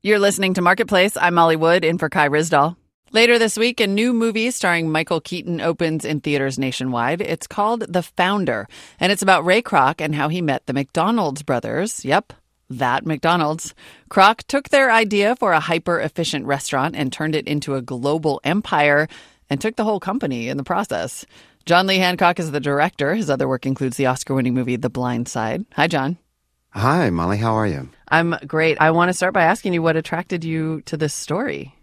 You're listening to Marketplace. I'm Molly Wood, in for Kai Ryssdal. Later this week, a new movie starring Michael Keaton opens in theaters nationwide. It's called The Founder, and it's about Ray Kroc and how he met the McDonald's brothers. Yep, that McDonald's. Kroc took their idea for a hyper-efficient restaurant and turned it into a global empire and took the whole company in the process. John Lee Hancock is the director. His other work includes the Oscar-winning movie The Blind Side. Hi, John. Hi, Molly. How are you? I'm great. I want to start by asking you what attracted you to this story.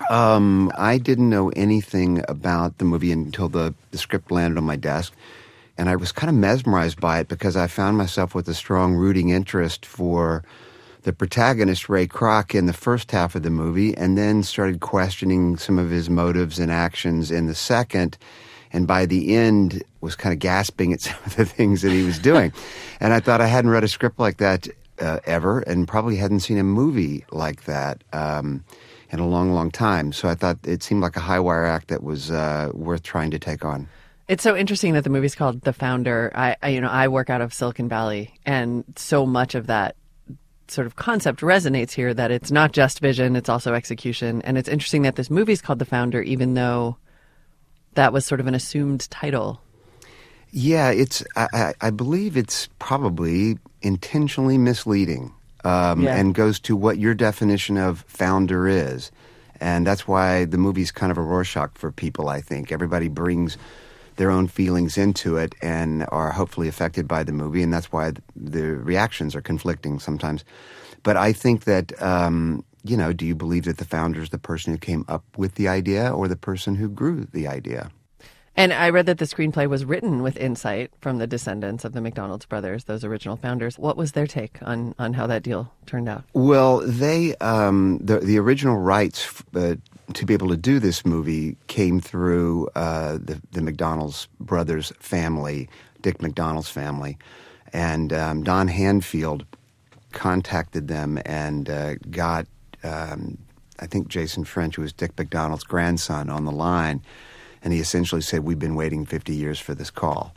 I didn't know anything about the movie until the script landed on my desk. And I was kind of mesmerized by it because I found myself with a strong rooting interest for the protagonist, Ray Kroc, in the first half of the movie, and then started questioning some of his motives and actions in the second. And by the end, was kind of gasping at some of the things that he was doing. And I thought I hadn't read a script like that ever, and probably hadn't seen a movie like that in a long, long time. So I thought it seemed like a high-wire act that was worth trying to take on. It's so interesting that the movie's called The Founder. I work out of Silicon Valley, and so much of that sort of concept resonates here, that it's not just vision, it's also execution. And it's interesting that this movie's called The Founder, even though that was sort of an assumed title. Yeah, I believe it's probably intentionally misleading. And goes to what your definition of founder is. And that's why the movie's kind of a Rorschach for people, I think. Everybody brings their own feelings into it and are hopefully affected by the movie, and that's why the reactions are conflicting sometimes. But I think that, do you believe that the founder is the person who came up with the idea or the person who grew the idea? And I read that the screenplay was written with insight from the descendants of the McDonald's brothers, those original founders. What was their take on how that deal turned out? Well, they the original rights to be able to do this movie came through the McDonald's brothers family, Dick McDonald's family. And Don Hanfield contacted them and got, I think, Jason French, who was Dick McDonald's grandson, on the line. And he essentially said, we've been waiting 50 years for this call.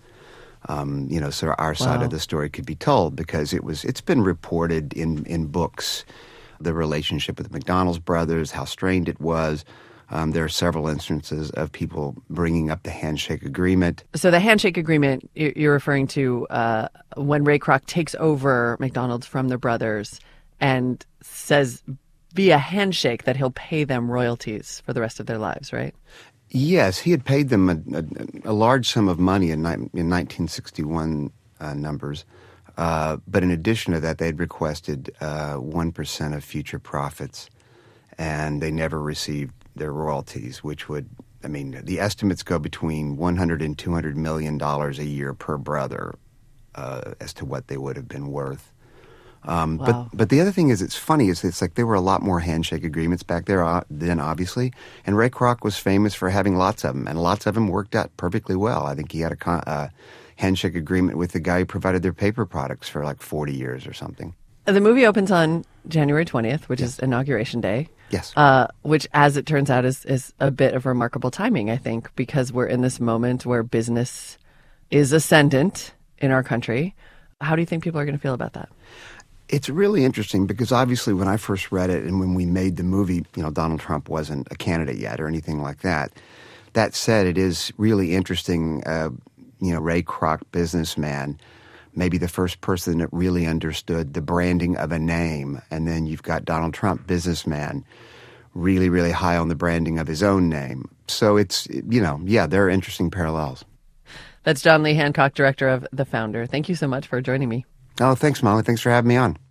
So our side of the story could be told, because it's been reported in books, the relationship with the McDonald's brothers, how strained it was. There are several instances of people bringing up the handshake agreement. So the handshake agreement you're referring to when Ray Kroc takes over McDonald's from the brothers and says via handshake that he'll pay them royalties for the rest of their lives, right? Yes, he had paid them a large sum of money in 1961 numbers. But in addition to that, they'd requested 1% of future profits, and they never received their royalties, which would, the estimates go between $100 and $200 million a year per brother as to what they would have been worth. Wow. But the other thing is, it's funny, it's like there were a lot more handshake agreements back there then, obviously, and Ray Kroc was famous for having lots of them, and lots of them worked out perfectly well. I think he had a handshake agreement with the guy who provided their paper products for like 40 years or something. The movie opens on January 20th, which is Inauguration Day. Yes. Which, as it turns out, is a bit of remarkable timing, I think, because we're in this moment where business is ascendant in our country. How do you think people are going to feel about that? It's really interesting because obviously when I first read it and when we made the movie, Donald Trump wasn't a candidate yet or anything like that. That said, it is really interesting, Ray Kroc, businessman, maybe the first person that really understood the branding of a name. And then you've got Donald Trump, businessman, really, really high on the branding of his own name. So it's, there are interesting parallels. That's John Lee Hancock, director of The Founder. Thank you so much for joining me. Oh, thanks, Molly. Thanks for having me on.